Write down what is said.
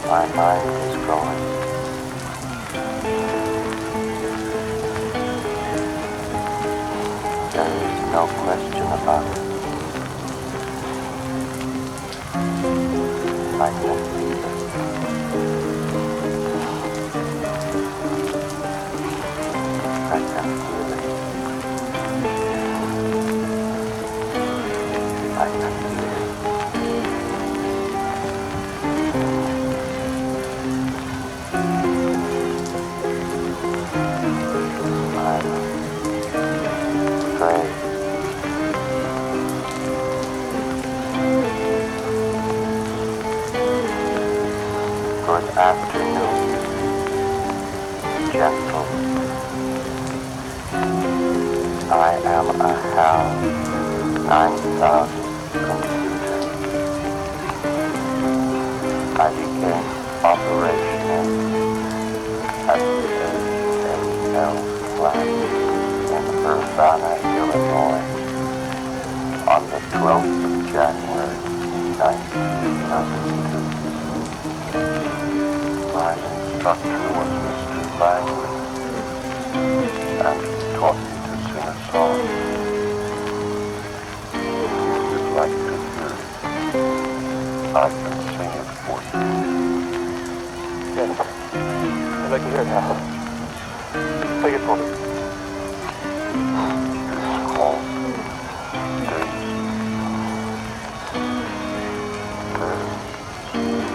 My mind is going. There is no question about it. I can feel it. I can feel it. I can feel it. I'm afraid. Good afternoon, gentle. I am a HAL 9000 computer. I became operational at the HAL plant in Urbana, Illinois on the 12th of January, 1902. My instructor was Mr. Langley, and he taught me to sing a song. If you'd like to hear it, I can sing it for you. Yes, I'd like to hear it now. Sing it for me. It's called Daisy. Daisy.